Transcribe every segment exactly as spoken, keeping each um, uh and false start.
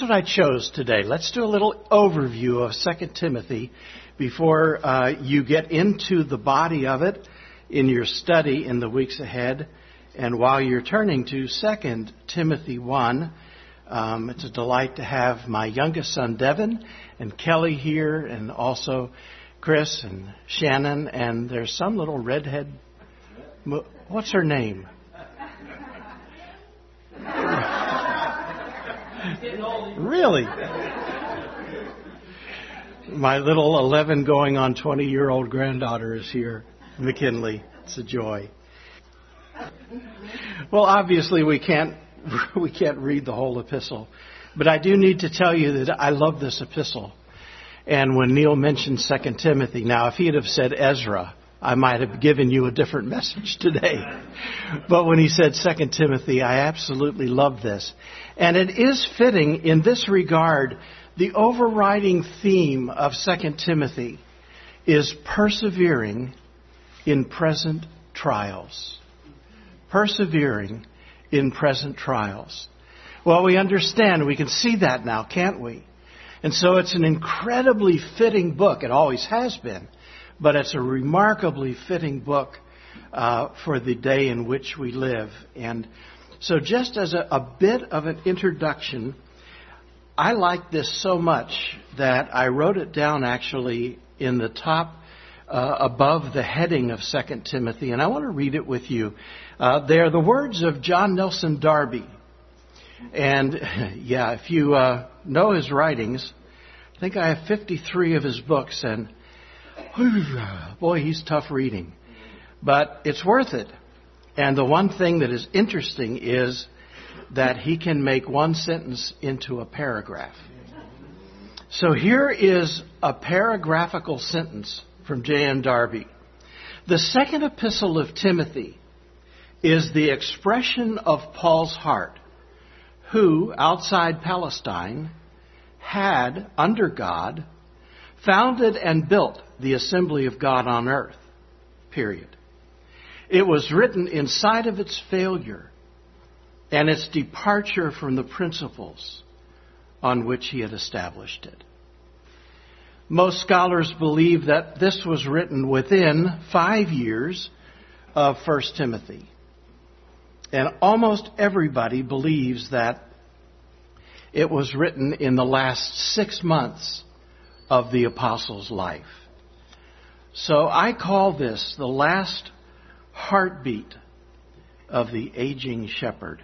what I chose today. Let's do a little overview of Second Timothy before uh, you get into the body of it in your study in the weeks ahead. And while you're turning to Second Timothy one, um, it's a delight to have my youngest son, Devin, and Kelly here, and also Chris and Shannon, and there's some little redhead. What's her name? Really? My little eleven going on twenty year old granddaughter is here, McKinley. It's a joy. Well, obviously we can't we can't read the whole epistle, but I do need to tell you that I love this epistle. And when Neil mentioned Second Timothy, now if he'd have said Ezra, I might have given you a different message today. But when he said Second Timothy, I absolutely love this. And it is fitting in this regard. The overriding theme of Second Timothy is persevering in present trials. Persevering in present trials. Well, we understand. We can see that now, can't we? And so it's an incredibly fitting book. It always has been. But it's a remarkably fitting book uh, for the day in which we live. And so just as a, a bit of an introduction, I like this so much that I wrote it down actually in the top uh, above the heading of Second Timothy. And I want to read it with you. Uh, they are the words of John Nelson Darby. And yeah, if you uh, know his writings, I think I have fifty-three of his books, and boy, he's tough reading. But it's worth it. And the one thing that is interesting is that he can make one sentence into a paragraph. So here is a paragraphical sentence from J N Darby. The second epistle of Timothy is the expression of Paul's heart, who, outside Palestine, had, under God, founded and built the assembly of God on earth, period. It was written in sight of its failure and its departure from the principles on which he had established it. Most scholars believe that this was written within five years of First Timothy. And almost everybody believes that it was written in the last six months of the apostle's life. So I call this the last heartbeat of the aging shepherd.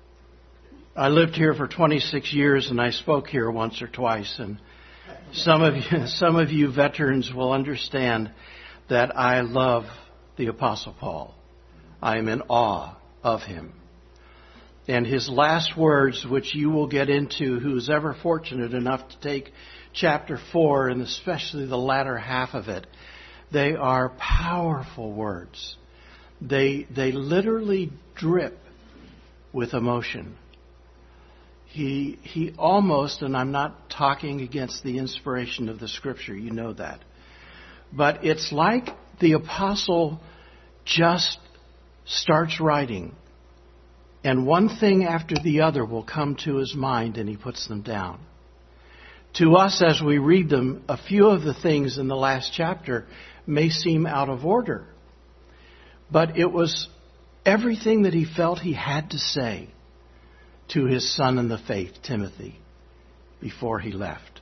I lived here for twenty-six years and I spoke here once or twice, and some of you, some of you veterans will understand that I love the Apostle Paul. I am in awe of him. And his last words, which you will get into, who's ever fortunate enough to take chapter four, and especially the latter half of it, they are powerful words. They they literally drip with emotion. He he almost, and I'm not talking against the inspiration of the Scripture, you know that, but it's like the apostle just starts writing, and one thing after the other will come to his mind, and he puts them down. To us, as we read them, a few of the things in the last chapter may seem out of order. But it was everything that he felt he had to say to his son in the faith, Timothy, before he left.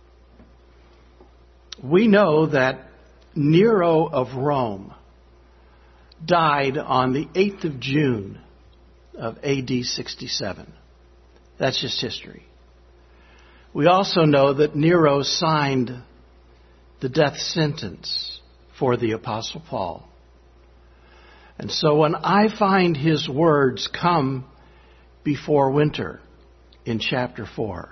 We know that Nero of Rome died on the eighth of June of A D sixty-seven. That's just history. We also know that Nero signed the death sentence for the Apostle Paul. And so when I find his words come before winter in chapter four,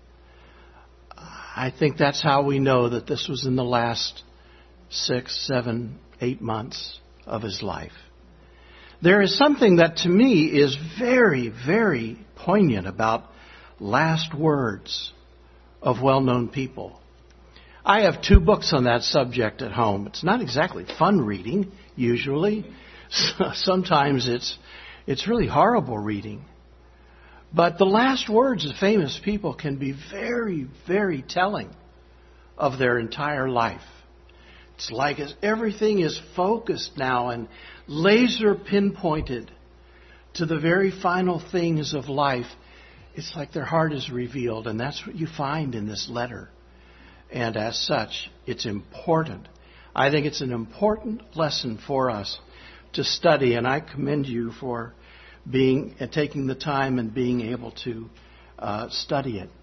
I think that's how we know that this was in the last six, seven, eight months of his life. There is something that to me is very, very poignant about last words of well-known people. I have two books on that subject at home. It's not exactly fun reading, usually. Sometimes it's it's really horrible reading. But the last words of famous people can be very, very telling of their entire life. It's like as everything is focused now and laser pinpointed to the very final things of life. It's like their heart is revealed, and that's what you find in this letter. And as such, it's important. I think it's an important lesson for us to study, and I commend you for being and taking the time and being able to uh, study it.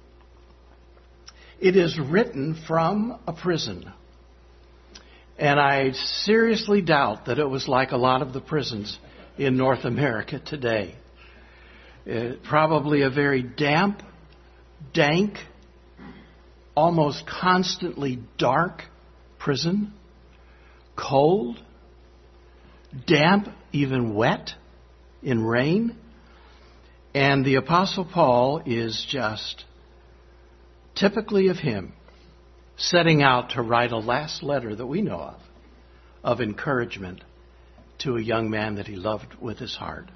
It is written from a prison. And I seriously doubt that it was like a lot of the prisons in North America today. Uh, probably a very damp, dank, almost constantly dark prison. Cold, damp, even wet in rain. And the Apostle Paul is just typically of him, setting out to write a last letter that we know of, of encouragement to a young man that he loved with his heart.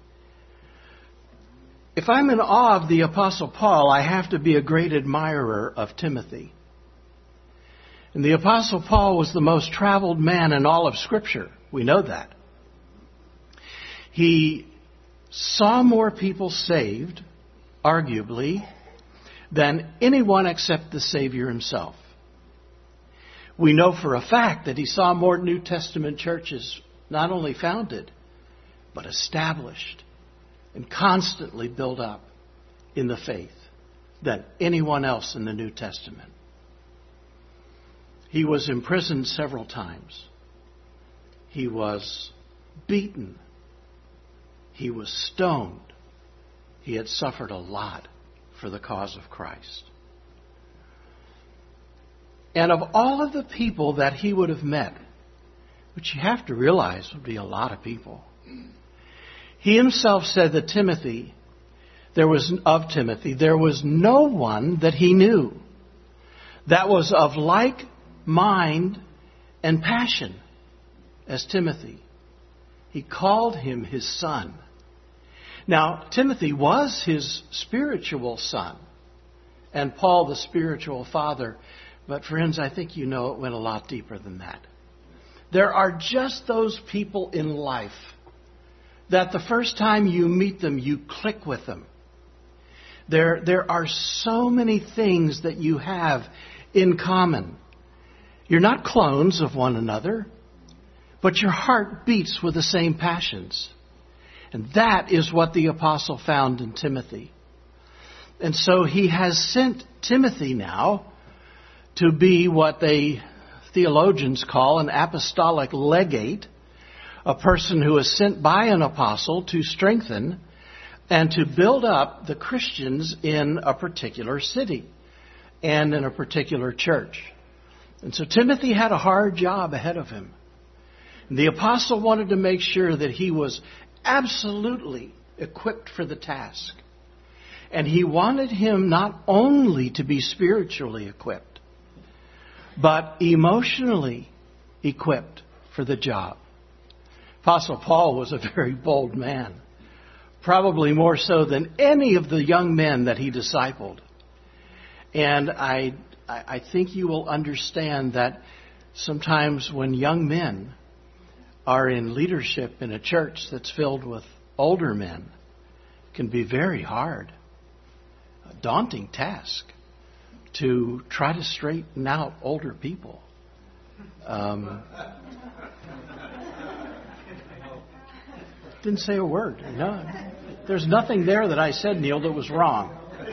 If I'm in awe of the Apostle Paul, I have to be a great admirer of Timothy. And the Apostle Paul was the most traveled man in all of Scripture. We know that. He saw more people saved, arguably, than anyone except the Savior himself. We know for a fact that he saw more New Testament churches not only founded, but established and constantly built up in the faith than anyone else in the New Testament. He was imprisoned several times. He was beaten. He was stoned. He had suffered a lot for the cause of Christ. And of all of the people that he would have met, which you have to realize would be a lot of people, he himself said that Timothy, there was of Timothy, there was no one that he knew that was of like mind and passion as Timothy. He called him his son. Now, Timothy was his spiritual son, and Paul the spiritual father. But friends, I think you know it went a lot deeper than that. There are just those people in life that the first time you meet them, you click with them. There, there are so many things that you have in common. You're not clones of one another, but your heart beats with the same passions. And that is what the apostle found in Timothy. And so he has sent Timothy now to be what they theologians call an apostolic legate, a person who is sent by an apostle to strengthen and to build up the Christians in a particular city and in a particular church. And so Timothy had a hard job ahead of him. And the apostle wanted to make sure that he was absolutely equipped for the task. And he wanted him not only to be spiritually equipped, but emotionally equipped for the job. Apostle Paul was a very bold man, probably more so than any of the young men that he discipled. And I, I think you will understand that sometimes when young men are in leadership in a church that's filled with older men, it can be very hard, a daunting task to try to straighten out older people. Um, didn't say a word. No, there's nothing there that I said, Neil, that was wrong.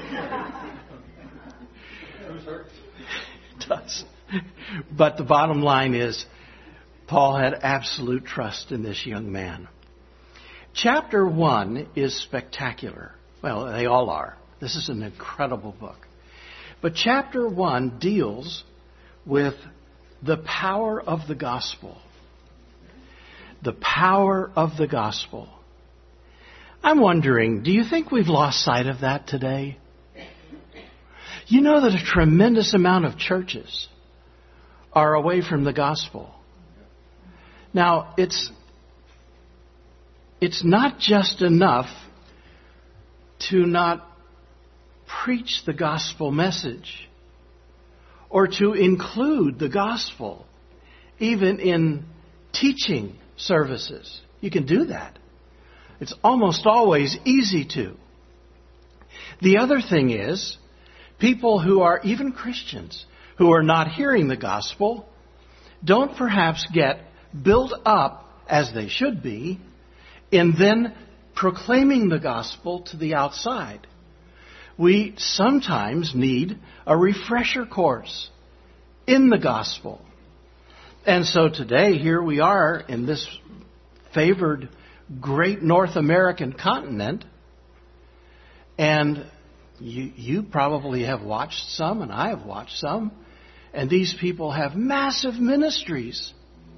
It does. But the bottom line is, Paul had absolute trust in this young man. Chapter one is spectacular. Well, they all are. This is an incredible book. But chapter one deals with the power of the gospel. The power of the gospel. I'm wondering, do you think we've lost sight of that today? You know that a tremendous amount of churches are away from the gospel. Now, it's it's not just enough to not preach the gospel message or to include the gospel even in teaching services. You can do that. It's almost always easy to. The other thing is, people who are even Christians who are not hearing the gospel don't perhaps get built up as they should be in then proclaiming the gospel to the outside. We sometimes need a refresher course in the gospel. And so today, here we are in this favored great North American continent, and you, you probably have watched some, and I have watched some, and these people have massive ministries.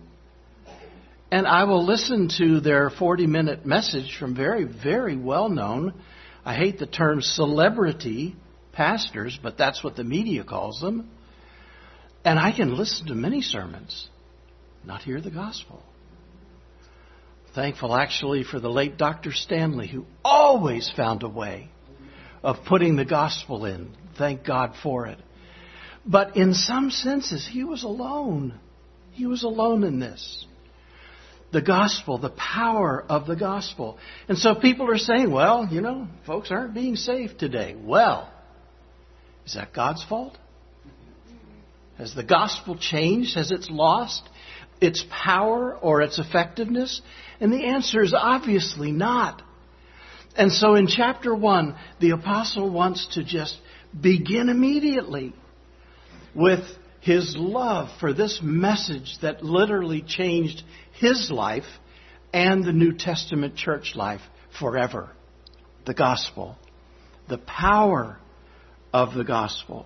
And I will listen to their forty-minute message from very, very well-known, I hate the term celebrity pastors, but that's what the media calls them. And I can listen to many sermons, not hear the gospel. Thankful actually for the late Doctor Stanley, who always found a way of putting the gospel in. Thank God for it. But in some senses, he was alone. He was alone in this. The gospel, the power of the gospel. And so people are saying, well, you know, folks aren't being saved today. Well, is that God's fault? Has the gospel changed? Has it lost its power or its effectiveness? And the answer is obviously not. And so in chapter one, the apostle wants to just begin immediately with his love for this message that literally changed his life and the New Testament church life forever. The gospel. The power of the gospel.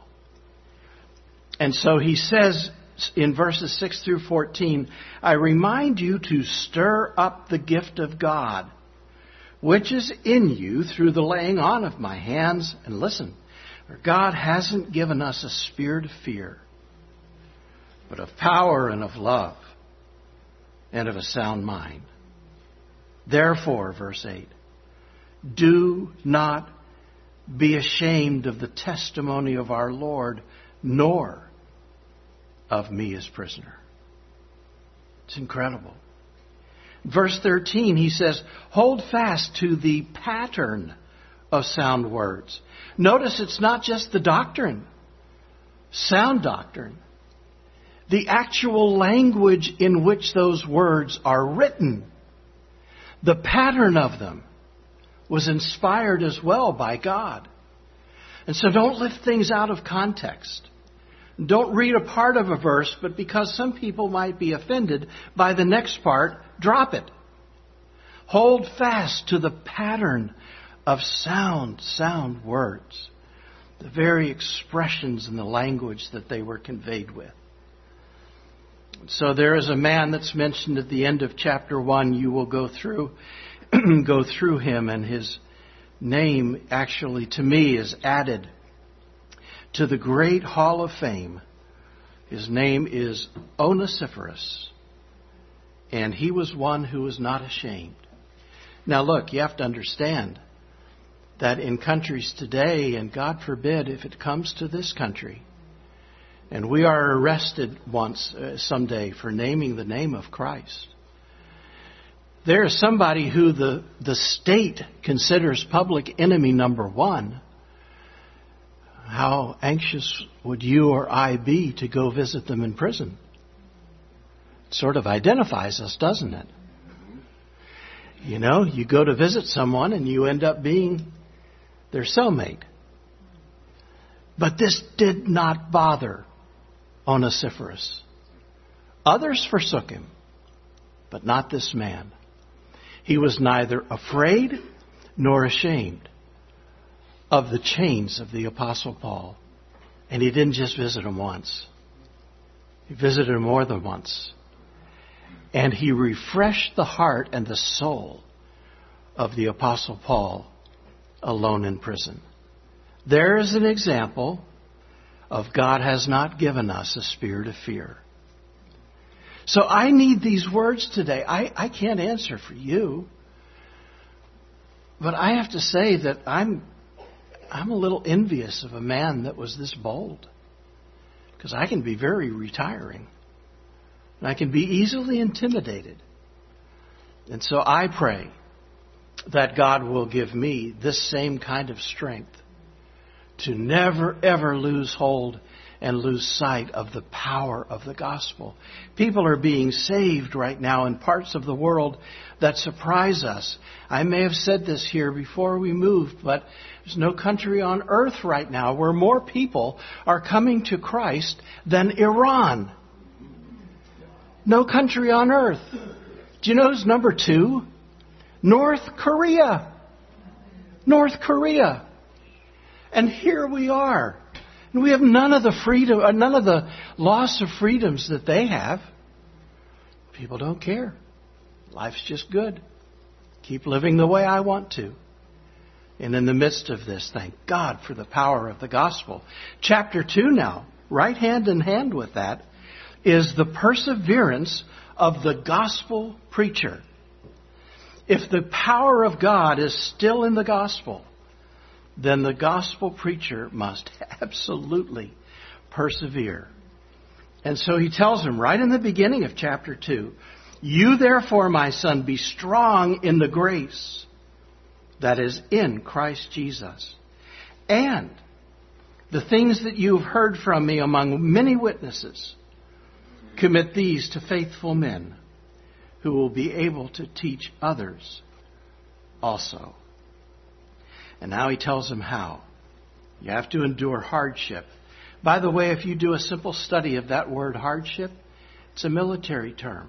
And so he says in verses six through fourteen, I remind you to stir up the gift of God, which is in you through the laying on of my hands. And listen, for God hasn't given us a spirit of fear, but of power and of love and of a sound mind. Therefore, verse eight, do not be ashamed of the testimony of our Lord, nor of me as prisoner. It's incredible. Verse thirteen, he says, hold fast to the pattern of sound words. Notice it's not just the doctrine, sound doctrine. The actual language in which those words are written, the pattern of them, was inspired as well by God. And so don't lift things out of context. Don't read a part of a verse, but because some people might be offended by the next part, drop it. Hold fast to the pattern of sound, sound words. The very expressions and the language that they were conveyed with. So there is a man that's mentioned at the end of chapter one. You will go through, go through him, and his name actually to me is added to the great hall of fame. His name is Onesiphorus, and he was one who was not ashamed. Now look, you have to understand that in countries today, and God forbid if it comes to this country, and we are arrested once, uh, someday for naming the name of Christ, there is somebody who the, the state considers public enemy number one. How anxious would you or I be to go visit them in prison? It sort of identifies us, doesn't it? You know, you go to visit someone and you end up being their cellmate. But this did not bother Onesiphorus. Others forsook him, but not this man. He was neither afraid nor ashamed of the chains of the Apostle Paul. And he didn't just visit him once. He visited him more than once. And he refreshed the heart and the soul of the Apostle Paul alone in prison. There is an example of God has not given us a spirit of fear. So I need these words today. I, I can't answer for you. But I have to say that I'm I'm a little envious of a man that was this bold. Because I can be very retiring. And I can be easily intimidated. And so I pray that God will give me this same kind of strength to never, ever lose hold and lose sight of the power of the gospel. People are being saved right now in parts of the world that surprise us. I may have said this here before we moved, but there's no country on earth right now where more people are coming to Christ than Iran. No country on earth. Do you know who's number two? North Korea. North Korea. And here we are. And we have none of the freedom, none of the loss of freedoms that they have. People don't care. Life's just good. Keep living the way I want to. And in the midst of this, thank God for the power of the gospel. Chapter two now, right hand in hand with that, is the perseverance of the gospel preacher. If the power of God is still in the gospel, then the gospel preacher must absolutely persevere. And so he tells him right in the beginning of chapter two, you therefore, my son, be strong in the grace that is in Christ Jesus. And the things that you have heard from me among many witnesses, commit these to faithful men who will be able to teach others also. And now he tells them how. You have to endure hardship. By the way, if you do a simple study of that word hardship, it's a military term.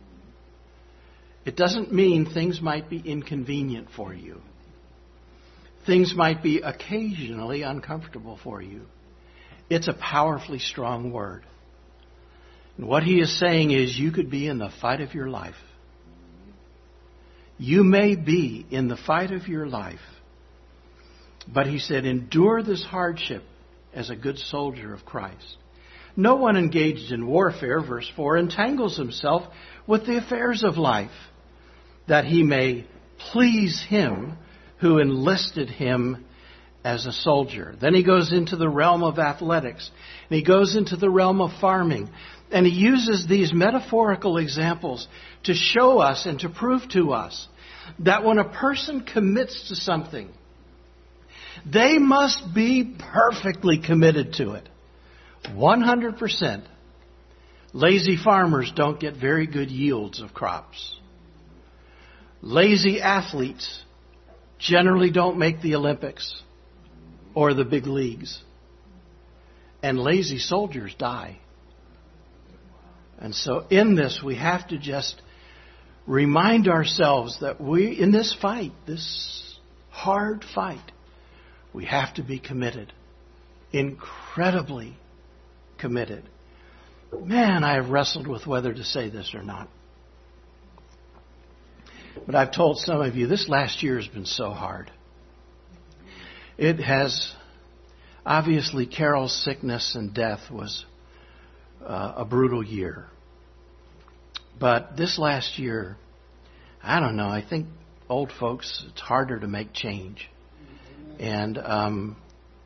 It doesn't mean things might be inconvenient for you. Things might be occasionally uncomfortable for you. It's a powerfully strong word. And what he is saying is you could be in the fight of your life. You may be in the fight of your life. But he said, endure this hardship as a good soldier of Christ. No one engaged in warfare, verse four, entangles himself with the affairs of life, that he may please him who enlisted him as a soldier. Then he goes into the realm of athletics, and he goes into the realm of farming. And he uses these metaphorical examples to show us and to prove to us that when a person commits to something, they must be perfectly committed to it. one hundred percent. Lazy farmers don't get very good yields of crops. Lazy athletes generally don't make the Olympics or the big leagues. And lazy soldiers die. And so in this, we have to just remind ourselves that we, in this fight, this hard fight, we have to be committed. Incredibly committed. Man, I have wrestled with whether to say this or not. But I've told some of you, this last year has been so hard. It has, obviously, Carol's sickness and death was uh, a brutal year. But this last year, I don't know, I think old folks, it's harder to make change. And um,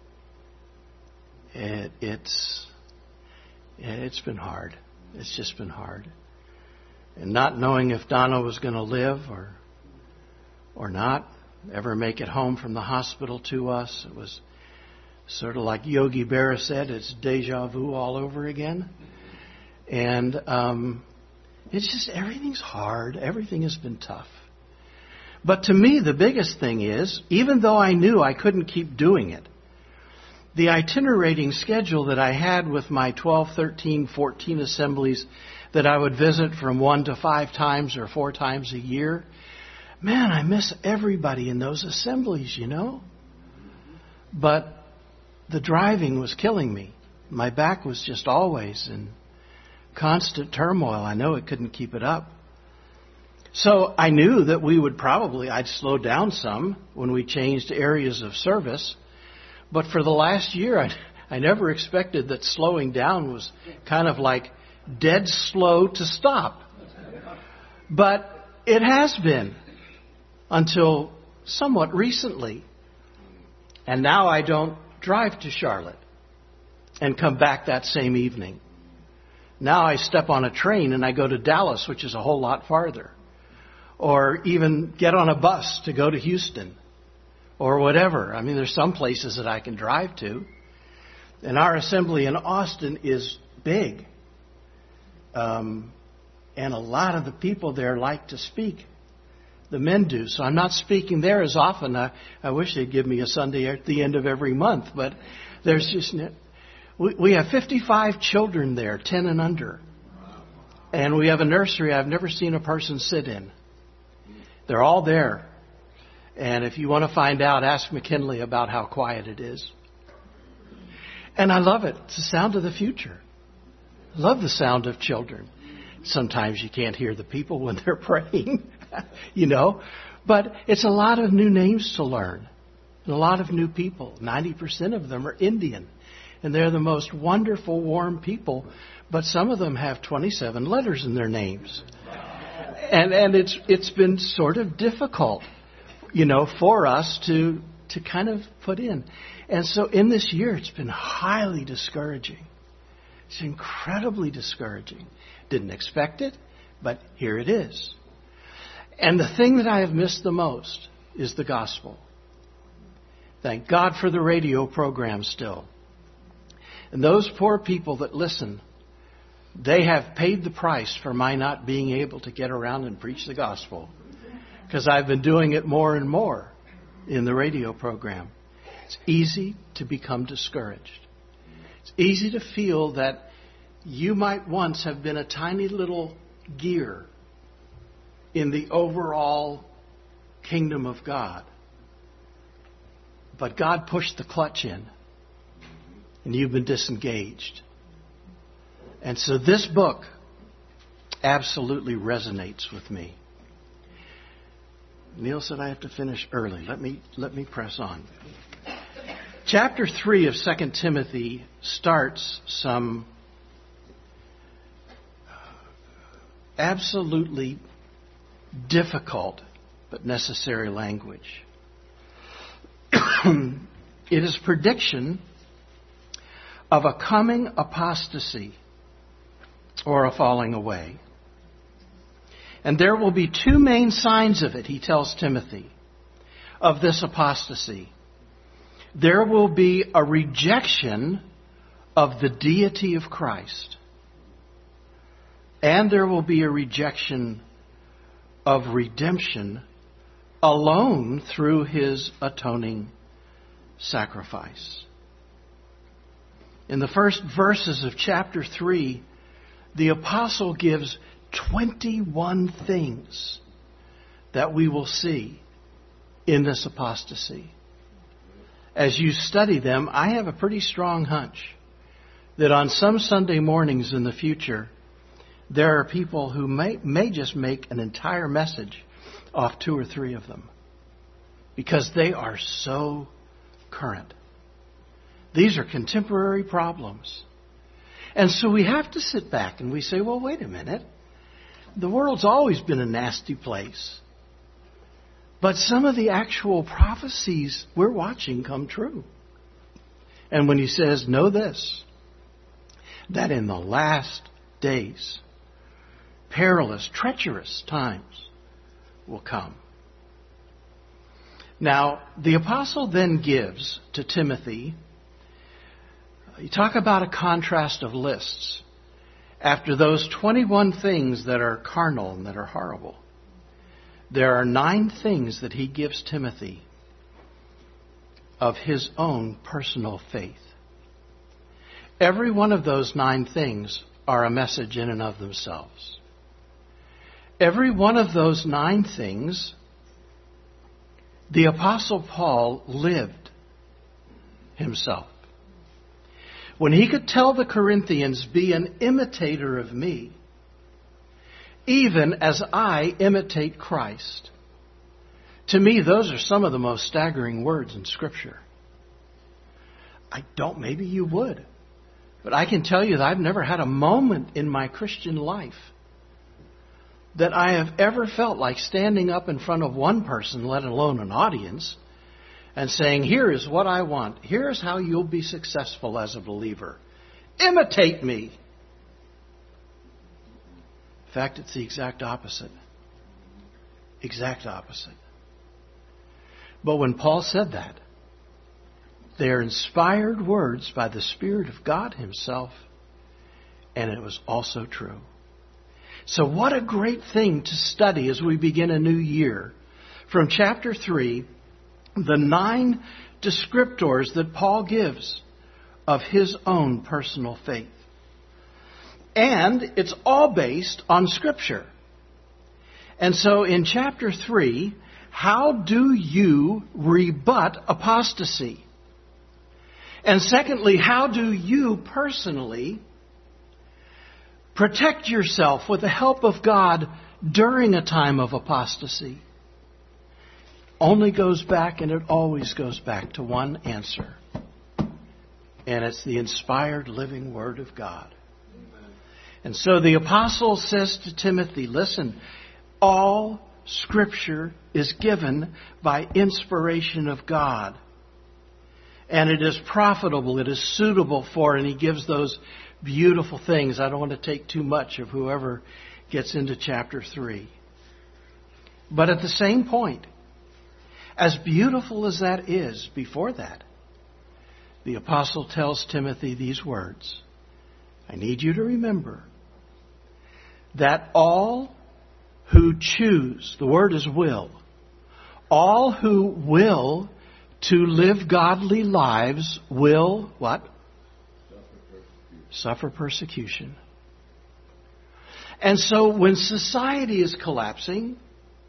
it, it's it's been hard. It's just been hard. And not knowing if Donna was going to live or or not, ever make it home from the hospital to us. It was sort of like Yogi Berra said, it's deja vu all over again. And um, it's just, everything's hard. Everything has been tough. But to me, the biggest thing is, even though I knew I couldn't keep doing it, the itinerating schedule that I had with my twelve, thirteen, fourteen assemblies that I would visit from one to five times or four times a year, man, I miss everybody in those assemblies, you know. But the driving was killing me. My back was just always in constant turmoil. I know it couldn't keep it up. So I knew that we would probably, I'd slow down some when we changed areas of service. But for the last year, I, I never expected that slowing down was kind of like dead slow to stop. But it has been until somewhat recently. And now I don't drive to Charlotte and come back that same evening. Now I step on a train and I go to Dallas, which is a whole lot farther. Or even get on a bus to go to Houston or whatever. I mean, there's some places that I can drive to. And our assembly in Austin is big. Um, and a lot of the people there like to speak. The men do. So I'm not speaking there as often. I, I wish they'd give me a Sunday at the end of every month. But there's just... We, we have fifty-five children there, ten and under. And we have a nursery I've never seen a person sit in. They're all there. And if you want to find out, ask McKinley about how quiet it is. And I love it. It's the sound of the future. I love the sound of children. Sometimes you can't hear the people when they're praying, you know. But it's a lot of new names to learn. And a lot of new people. ninety percent of them are Indian. And they're the most wonderful, warm people. But some of them have twenty-seven letters in their names. And and it's it's been sort of difficult, you know, for us to to kind of put in. And so in this year, it's been highly discouraging. It's incredibly discouraging. Didn't expect it, but here it is. And the thing that I have missed the most is the gospel. Thank God for the radio program still. And those poor people that listen, they have paid the price for my not being able to get around and preach the gospel. Because I've been doing it more and more in the radio program. It's easy to become discouraged. It's easy to feel that you might once have been a tiny little gear in the overall kingdom of God. But God pushed the clutch in, and you've been disengaged. And so this book absolutely resonates with me. Neil said I have to finish early. Let me let me press on. Chapter three of Second Timothy starts some absolutely difficult but necessary language. It is prediction of a coming apostasy or a falling away. And there will be two main signs of it, he tells Timothy, of this apostasy. There will be a rejection of the deity of Christ. And there will be a rejection of redemption alone through his atoning sacrifice. In the first verses of chapter three, the apostle gives twenty-one things that we will see in this apostasy. As you study them, I have a pretty strong hunch that on some Sunday mornings in the future, there are people who may, may just make an entire message off two or three of them because they are so current. These are contemporary problems. And so we have to sit back and we say, well, wait a minute. The world's always been a nasty place. But some of the actual prophecies we're watching come true. And when he says, know this, that in the last days, perilous, treacherous times will come. Now, the apostle then gives to Timothy, you talk about a contrast of lists. After those twenty-one things that are carnal and that are horrible, there are nine things that he gives Timothy of his own personal faith. Every one of those nine things are a message in and of themselves. Every one of those nine things, the Apostle Paul lived himself. When he could tell the Corinthians, be an imitator of me, even as I imitate Christ. To me, those are some of the most staggering words in Scripture. I don't, maybe you would. But I can tell you that I've never had a moment in my Christian life that I have ever felt like standing up in front of one person, let alone an audience, and saying, here is what I want. Here's how you'll be successful as a believer. Imitate me. In fact, it's the exact opposite. Exact opposite. But when Paul said that, they are inspired words by the Spirit of God Himself, and it was also true. So what a great thing to study as we begin a new year. From chapter three, the nine descriptors that Paul gives of his own personal faith. And it's all based on Scripture. And so in chapter three, how do you rebut apostasy? And secondly, how do you personally protect yourself with the help of God during a time of apostasy? Only goes back, and it always goes back to one answer. And it's the inspired living Word of God. Amen. And so the apostle says to Timothy, listen, all Scripture is given by inspiration of God. And it is profitable, it is suitable for, and he gives those beautiful things. I don't want to take too much of whoever gets into chapter three. But at the same point, as beautiful as that is, before that, the apostle tells Timothy these words. I need you to remember that all who choose, the word is will, all who will to live godly lives will, what? Suffer persecution. Suffer persecution. And so when society is collapsing,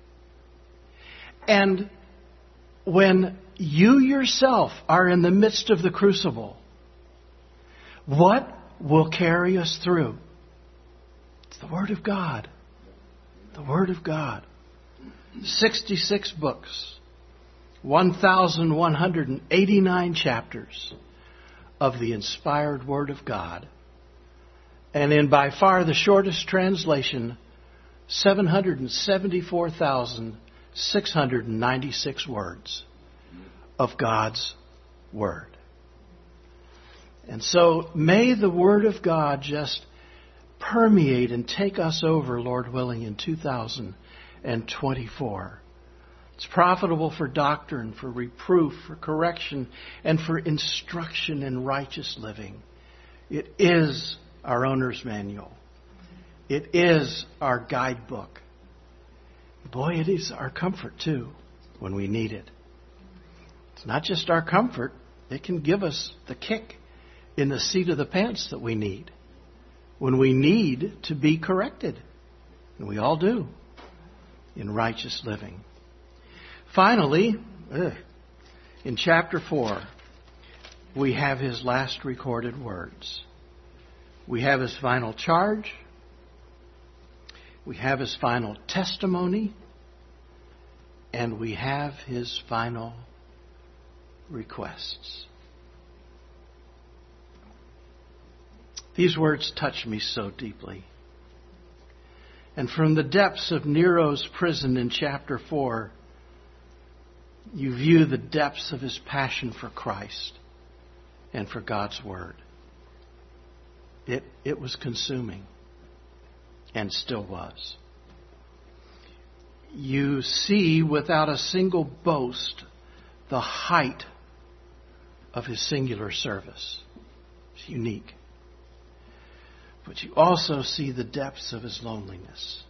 and when you yourself are in the midst of the crucible, what will carry us through? It's the Word of God. The Word of God. sixty-six books. one thousand one hundred eighty-nine chapters of the inspired Word of God. And in by far the shortest translation, seven hundred seventy-four thousand six hundred ninety-six words of God's Word. And so may the Word of God just permeate and take us over, Lord willing, in two thousand twenty-four. It's profitable for doctrine, for reproof, for correction, and for instruction in righteous living. It is our owner's manual. It is our guidebook. Boy, it is our comfort, too, when we need it. It's not just our comfort. It can give us the kick in the seat of the pants that we need when we need to be corrected. And we all do in righteous living. Finally, in chapter four, we have his last recorded words. We have his final charge. We have his final testimony. And we have his final requests. These words touch me so deeply. And from the depths of Nero's prison in chapter four, you view the depths of his passion for Christ and for God's Word. It, it was consuming, and still was. You see, without a single boast, the height of his singular service. It's unique. But you also see the depths of his loneliness.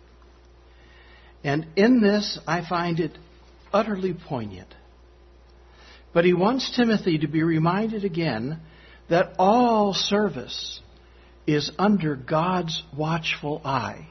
And in this, I find it utterly poignant. But he wants Timothy to be reminded again that all service is under God's watchful eye.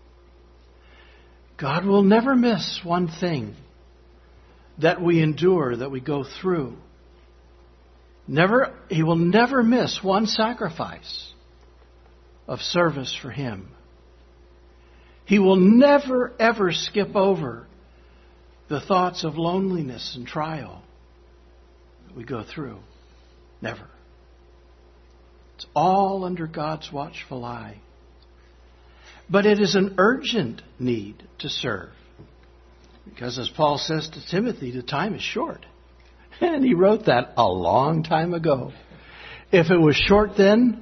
God will never miss one thing that we endure, that we go through. Never, He will never miss one sacrifice of service for Him. He will never, ever skip over the thoughts of loneliness and trial that we go through. Never. It's all under God's watchful eye. But it is an urgent need to serve. Because as Paul says to Timothy, the time is short. And he wrote that a long time ago. If it was short then,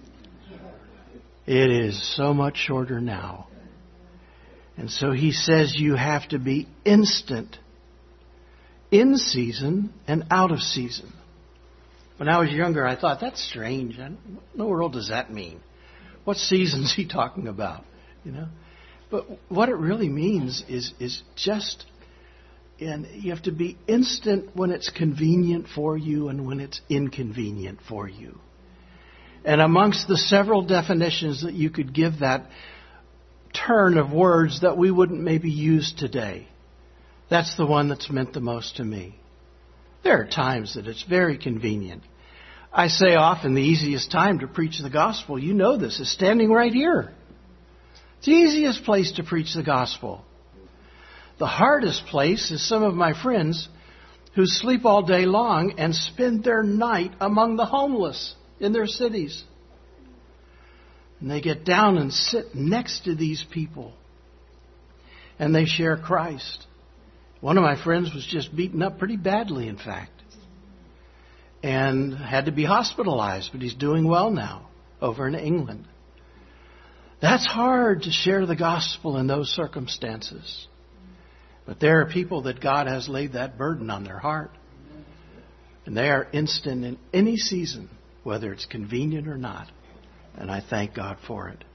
it is so much shorter now. And so he says you have to be instant, in season and out of season. When I was younger, I thought, that's strange. What in the world does that mean? What season's he talking about? You know? But what it really means is, is just, and you have to be instant when it's convenient for you and when it's inconvenient for you. And amongst the several definitions that you could give that turn of words that we wouldn't maybe use today, that's the one that's meant the most to me. There are times that it's very convenient. I say often the easiest time to preach the gospel, you know this, is standing right here. It's the easiest place to preach the gospel. The hardest place is some of my friends who sleep all day long and spend their night among the homeless in their cities. And they get down and sit next to these people. And they share Christ. One of my friends was just beaten up pretty badly, in fact. And had to be hospitalized, but he's doing well now over in England. That's hard to share the gospel in those circumstances. But there are people that God has laid that burden on their heart. And they are instant in any season, whether it's convenient or not. And I thank God for it.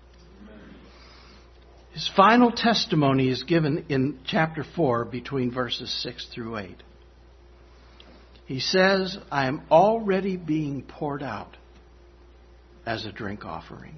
His final testimony is given in chapter four between verses six through eight. He says, I am already being poured out as a drink offering.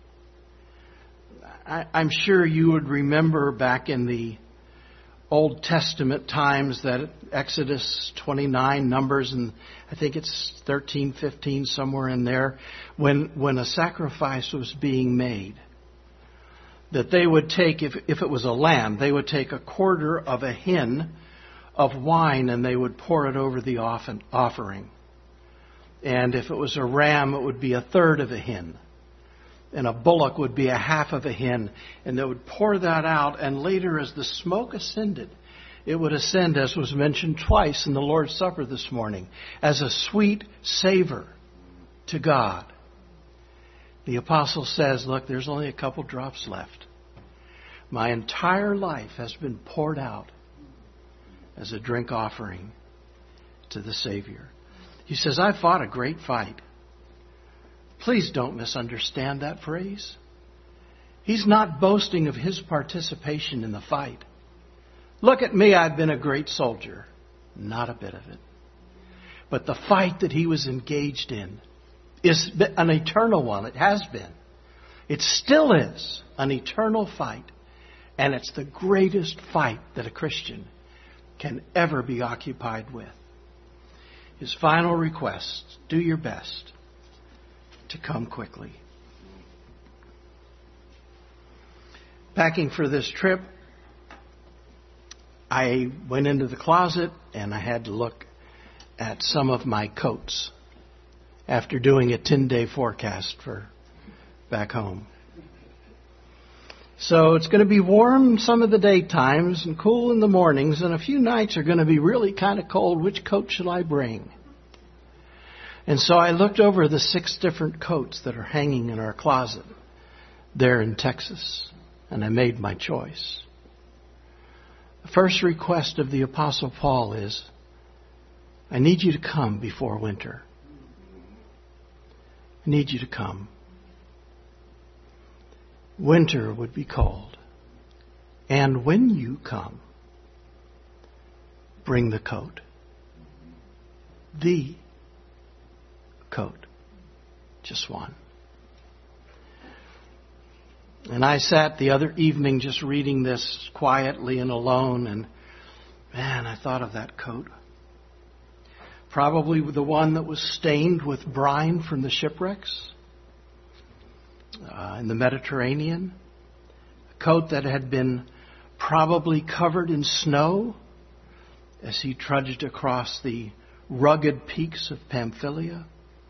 I, I'm sure you would remember back in the Old Testament times that Exodus twenty-nine, Numbers, and I think it's thirteen, fifteen, somewhere in there, when, when a sacrifice was being made, that they would take, if, if it was a lamb, they would take a quarter of a hin of wine and they would pour it over the offering. And if it was a ram, it would be a third of a hin. And a bullock would be a half of a hin. And they would pour that out. And later, as the smoke ascended, it would ascend, as was mentioned twice in the Lord's Supper this morning, as a sweet savor to God. The apostle says, look, there's only a couple drops left. My entire life has been poured out as a drink offering to the Savior. He says, I fought a great fight. Please don't misunderstand that phrase. He's not boasting of his participation in the fight. Look at me, I've been a great soldier. Not a bit of it. But the fight that he was engaged in is an eternal one. It has been. It still is an eternal fight. And it's the greatest fight that a Christian can ever be occupied with. His final request, do your best to come quickly. Packing for this trip, I went into the closet and I had to look at some of my coats after doing a ten-day forecast for back home. So it's going to be warm some of the daytimes and cool in the mornings, and a few nights are going to be really kind of cold. Which coat shall I bring? And so I looked over the six different coats that are hanging in our closet there in Texas, and I made my choice. The first request of the Apostle Paul is, I need you to come before winter. I need you to come. Winter would be cold. And when you come, bring the coat. The coat. Just one. And I sat the other evening just reading this quietly and alone, and man, I thought of that coat. Probably the one that was stained with brine from the shipwrecks uh, in the Mediterranean. A coat that had been probably covered in snow as he trudged across the rugged peaks of Pamphylia.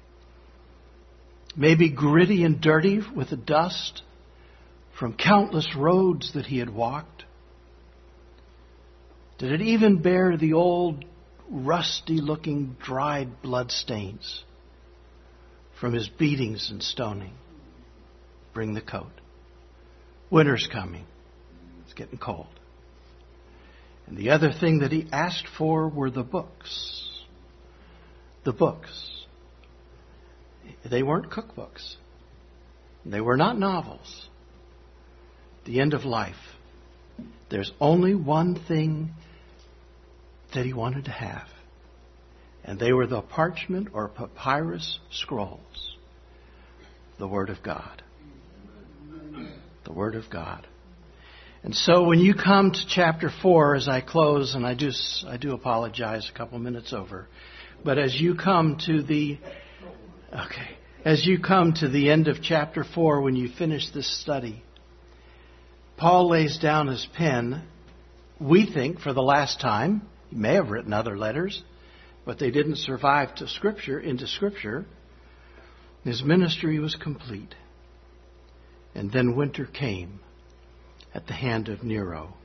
Maybe gritty and dirty with the dust from countless roads that he had walked. Did it even bear the old rusty-looking, dried blood stains from his beatings and stoning. Bring the coat. Winter's coming. It's getting cold. And the other thing that he asked for were the books. The books. They weren't cookbooks. They were not novels. The end of life. There's only one thing that he wanted to have. And they were the parchment or papyrus scrolls. The Word of God. The Word of God. And so when you come to chapter four, as I close, and I do, I do apologize a couple minutes over, but as you come to the, okay, as you come to the end of chapter four, when you finish this study, Paul lays down his pen, we think for the last time. He may have written other letters, but they didn't survive to Scripture, into Scripture. His ministry was complete. And then winter came at the hand of Nero.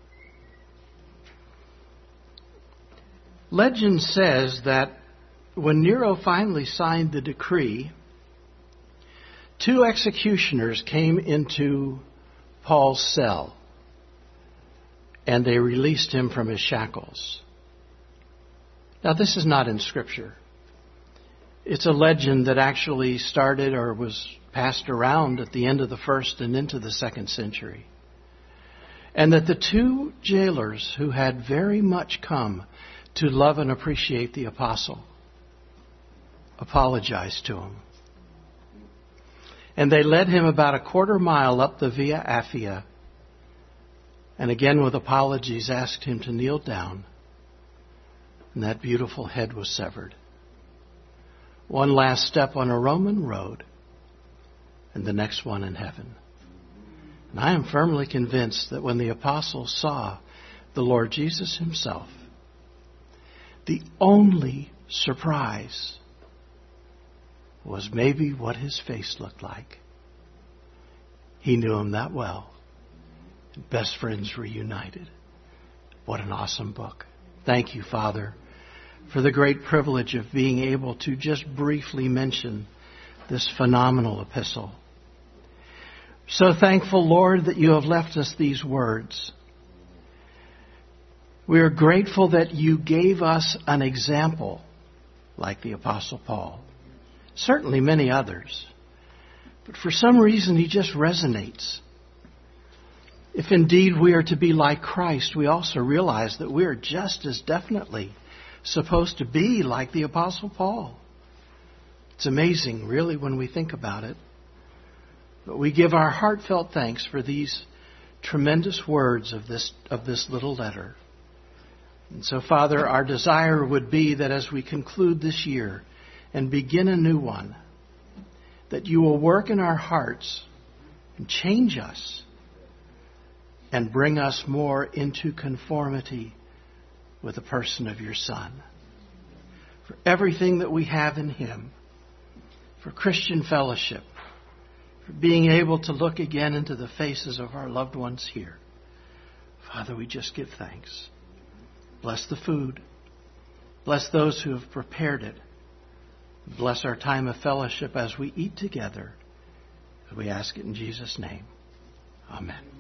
Legend says that when Nero finally signed the decree, two executioners came into Paul's cell, and they released him from his shackles. Now, this is not in Scripture. It's a legend that actually started or was passed around at the end of the first and into the second century. And that the two jailers who had very much come to love and appreciate the apostle apologized to him. And they led him about a quarter mile up the Via Appia, and again with apologies asked him to kneel down. And that beautiful head was severed. One last step on a Roman road, and the next one in heaven. And I am firmly convinced that when the apostles saw the Lord Jesus himself, the only surprise was maybe what his face looked like. He knew him that well. And best friends reunited. What an awesome book. Thank you, Father, for the great privilege of being able to just briefly mention this phenomenal epistle. So thankful, Lord, that you have left us these words. We are grateful that you gave us an example like the Apostle Paul. Certainly many others. But for some reason he just resonates. If indeed we are to be like Christ, we also realize that we are just as definitely supposed to be like the Apostle Paul. It's amazing, really, when we think about it. But we give our heartfelt thanks for these tremendous words of this of this little letter. And so, Father, our desire would be that as we conclude this year and begin a new one, that you will work in our hearts and change us and bring us more into conformity with the person of your Son. For everything that we have in him, for Christian fellowship, for being able to look again into the faces of our loved ones here. Father, we just give thanks. Bless the food. Bless those who have prepared it. Bless our time of fellowship as we eat together. We ask it in Jesus' name. Amen.